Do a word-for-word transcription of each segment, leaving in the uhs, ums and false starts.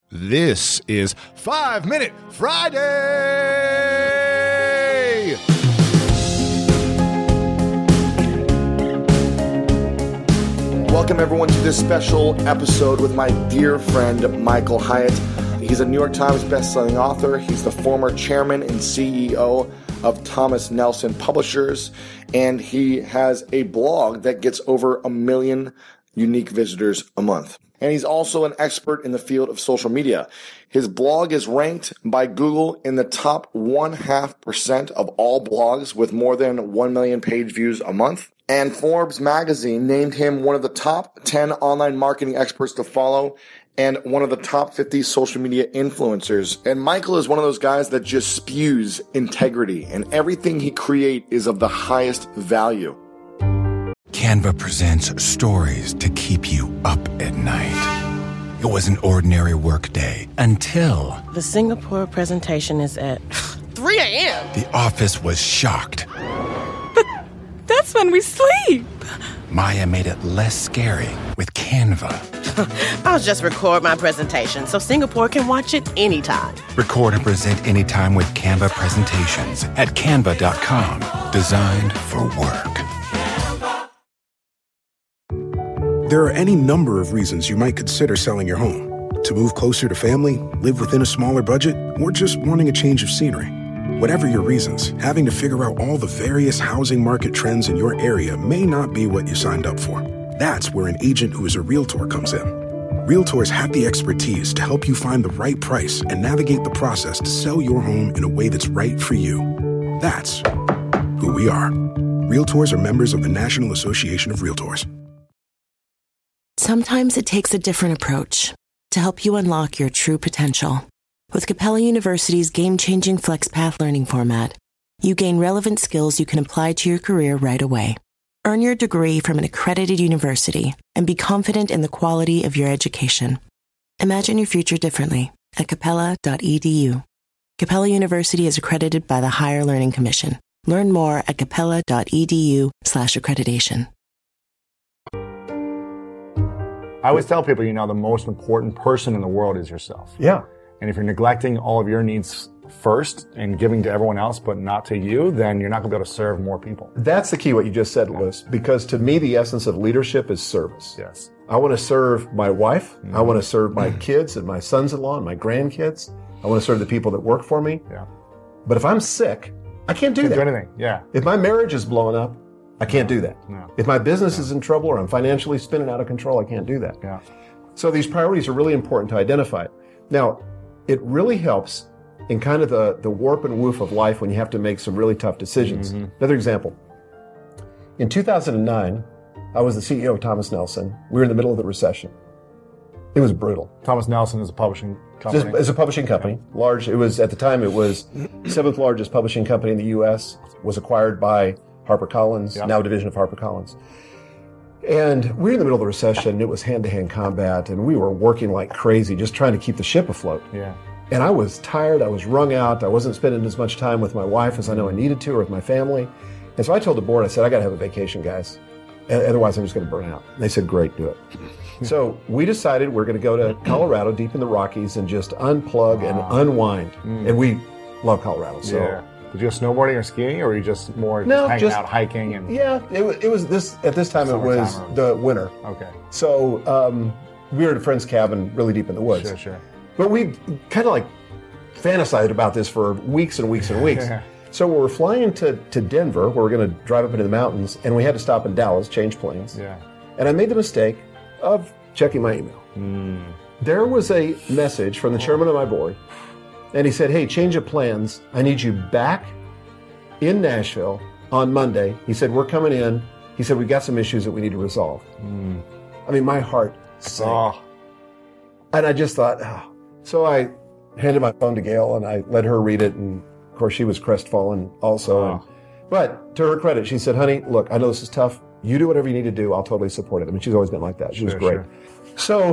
This is Five Minute Friday! Welcome everyone to this special episode with my dear friend Michael Hyatt. He's a New York Times bestselling author. He's the former chairman and C E O of Thomas Nelson Publishers, and he has a blog that gets over a million unique visitors a month. And he's also an expert in the field of social media. His blog is ranked by Google in the top one half percent of all blogs with more than one million page views a month. And Forbes magazine named him one of the top ten online marketing experts to follow and one of the top fifty social media influencers. And Michael is one of those guys that just spews integrity, and everything he creates is of the highest value. Canva presents stories to keep you up at night. It was an ordinary workday until... The Singapore presentation is at three a.m. The office was shocked. But that's when we sleep. Maya made it less scary with Canva. I'll just record my presentation so Singapore can watch it anytime. Record and present anytime with Canva presentations at canva dot com. Designed for work. There are any number of reasons you might consider selling your home. To move closer to family, live within a smaller budget, or just wanting a change of scenery. Whatever your reasons, having to figure out all the various housing market trends in your area may not be what you signed up for. That's where an agent who is a realtor comes in. Realtors have the expertise to help you find the right price and navigate the process to sell your home in a way that's right for you. That's who we are. Realtors are members of the National Association of Realtors. Sometimes it takes a different approach to help you unlock your true potential. With Capella University's game-changing FlexPath learning format, you gain relevant skills you can apply to your career right away. Earn your degree from an accredited university and be confident in the quality of your education. Imagine your future differently at capella dot e d u. Capella University is accredited by the Higher Learning Commission. Learn more at capella dot e d u slash accreditation. I always tell people, you know, the most important person in the world is yourself. Yeah. And if you're neglecting all of your needs first and giving to everyone else but not to you, then you're not going to be able to serve more people. That's the key, what you just said, Louis, because to me, the essence of leadership is service. Yes. I want to serve my wife. Mm-hmm. I want to serve my kids and my sons-in-law and my grandkids. I want to serve the people that work for me. Yeah. But if I'm sick, I can't do can't that. do anything. Yeah. If my marriage is blowing up, I can't do that. No. If my business no. is in trouble or I'm financially spinning out of control, I can't do that. Yeah. So these priorities are really important to identify. Now, it really helps in kind of the, the warp and woof of life when you have to make some really tough decisions. Mm-hmm. Another example. In two thousand nine, I was the C E O of Thomas Nelson. We were in the middle of the recession. It was brutal. Thomas Nelson is a publishing company. It's a publishing company. Yeah. Large. It was, at the time, it was seventh largest publishing company in the U S, was acquired by HarperCollins, yeah. now a division of HarperCollins. And we were in the middle of the recession. It was hand-to-hand combat, and we were working like crazy, just trying to keep the ship afloat. Yeah. And I was tired. I was wrung out. I wasn't spending as much time with my wife as I know I needed to, or with my family. And so I told the board, I said, I got to have a vacation, guys. Otherwise, I'm just going to burn out. And they said, great, do it. So we decided we're going to go to Colorado, deep in the Rockies, and just unplug wow. and unwind. Mm. And we love Colorado. So. Yeah. Did you go snowboarding or skiing, or were you just more no, just hanging just, out, hiking? And yeah, it was, it was this, at this time it was or... the winter. Okay. So um, we were at a friend's cabin really deep in the woods. Sure, sure. But we kind of like fantasized about this for weeks and weeks and weeks. So we were flying to, to Denver, where we're going to drive up into the mountains, and we had to stop in Dallas, change planes. Yeah. And I made the mistake of checking my email. Mm. There was a message from the chairman of my board, and he said, hey, change of plans. I need you back in Nashville on Monday. He said, we're coming in. He said, we've got some issues that we need to resolve. Mm. I mean, my heart sank. Oh. And I just thought, oh. So I handed my phone to Gail, and I let her read it, and of course she was crestfallen also. Oh. And, but to her credit, she said, honey, look, I know this is tough. You do whatever you need to do. I'll totally support it. I mean, she's always been like that. She sure, was great. Sure. So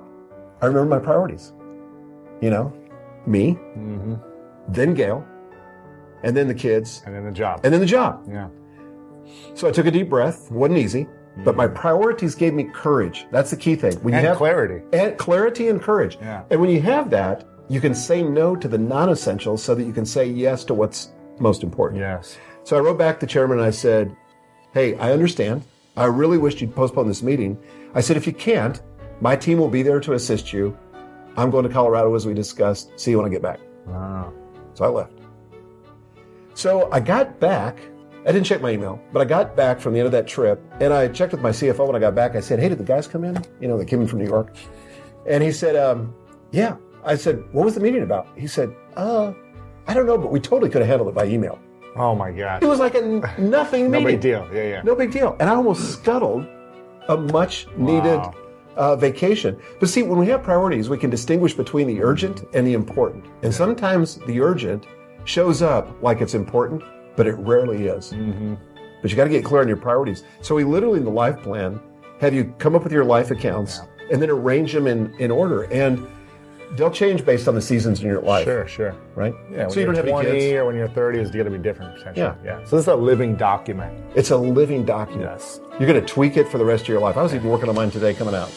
I remember my priorities. You know, me, mm-hmm. then Gail, and then the kids. And then the job. And then the job. Yeah. So I took a deep breath. It wasn't easy. But my priorities gave me courage. That's the key thing. When and you have clarity. And clarity and courage. Yeah. And when you have that, you can say no to the non-essentials so that you can say yes to what's most important. Yes. So I wrote back to the chairman and I said, hey, I understand. I really wish you'd postpone this meeting. I said, if you can't, my team will be there to assist you. I'm going to Colorado as we discussed. See you when I get back. Wow. So I left. So I got back. I didn't check my email, but I got back from the end of that trip, and I checked with my C F O when I got back. I said, hey, did the guys come in? You know, they came in from New York. And he said, um, yeah. I said, what was the meeting about? He said, uh, I don't know, but we totally could have handled it by email. Oh, my God. It was like a n- nothing no meeting. No big deal. Yeah, yeah. No big deal. And I almost scuttled a much-needed wow. uh, vacation. But see, when we have priorities, we can distinguish between the urgent and the important. And sometimes the urgent shows up like it's important, but it rarely is. Mm-hmm. But you got to get clear on your priorities. So we literally, in the life plan, have you come up with your life accounts yeah. and then arrange them in, in order. And they'll change based on the seasons in your life. Sure, sure. Right? Yeah, so when you don't you're have twenty any kids. Or when you're thirty, it's going to be different, potentially. Yeah. yeah. So this is a living document. It's a living document. Yes. You're going to tweak it for the rest of your life. I was even working on mine today coming out.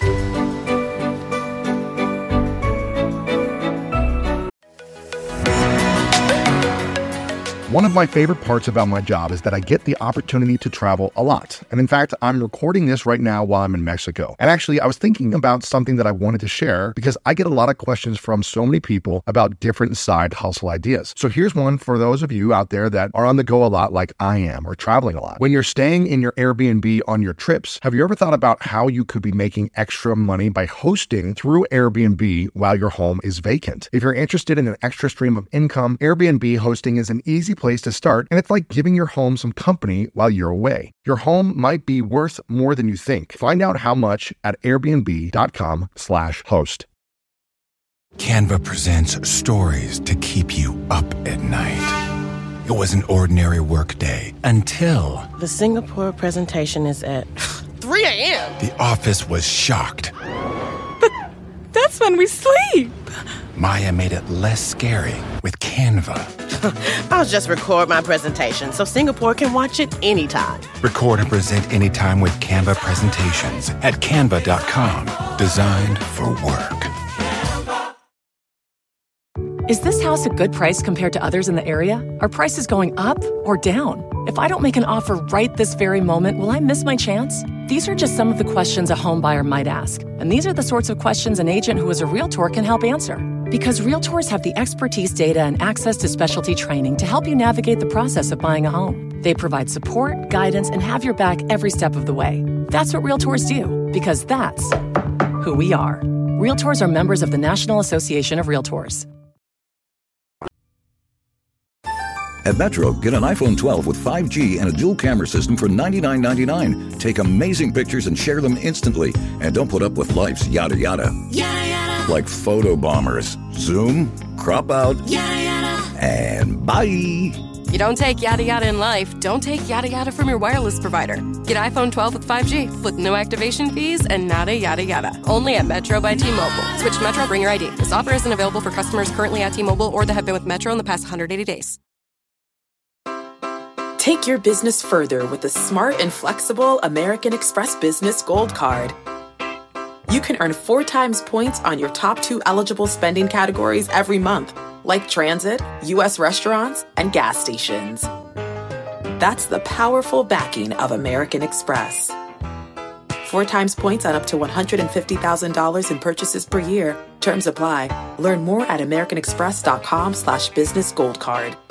One of my favorite parts about my job is that I get the opportunity to travel a lot. And in fact, I'm recording this right now while I'm in Mexico. And actually, I was thinking about something that I wanted to share because I get a lot of questions from so many people about different side hustle ideas. So here's one for those of you out there that are on the go a lot like I am or traveling a lot. When you're staying in your Airbnb on your trips, have you ever thought about how you could be making extra money by hosting through Airbnb while your home is vacant? If you're interested in an extra stream of income, Airbnb hosting is an easy place to start, and it's like giving your home some company while you're away. Your home might be worth more than you think. Find out how much at airbnb.com slash host. Canva presents stories to keep you up at night. It was an ordinary workday until... The Singapore presentation is at three a.m. The office was shocked. But that's when we sleep. Maya made it less scary with Canva. I'll just record my presentation so Singapore can watch it anytime. Record and present anytime with Canva presentations at canva dot com. Designed for work. Is this house a good price compared to others in the area? Are prices going up or down? If I don't make an offer right this very moment, will I miss my chance? These are just some of the questions a home buyer might ask. And these are the sorts of questions an agent who is a Realtor can help answer. Because Realtors have the expertise, data, and access to specialty training to help you navigate the process of buying a home. They provide support, guidance, and have your back every step of the way. That's what Realtors do, because that's who we are. Realtors are members of the National Association of Realtors. At Metro, get an iPhone twelve with five G and a dual camera system for ninety-nine ninety-nine. Take amazing pictures and share them instantly. And don't put up with life's yada yada. Yada yada. Like photo bombers. Zoom, crop out, yada yada. And bye. You don't take yada yada in life, don't take yada yada from your wireless provider. Get iPhone twelve with five G with no activation fees and nada yada yada. Only at Metro by T-Mobile. Switch to Metro, bring your I D. This offer isn't available for customers currently at T-Mobile or that have been with Metro in the past one hundred eighty days. Take your business further with the smart and flexible American Express Business Gold Card. You can earn four times points on your top two eligible spending categories every month, like transit, U S restaurants, and gas stations. That's the powerful backing of American Express. Four times points on up to one hundred fifty thousand dollars in purchases per year. Terms apply. Learn more at americanexpress.com slash business gold card.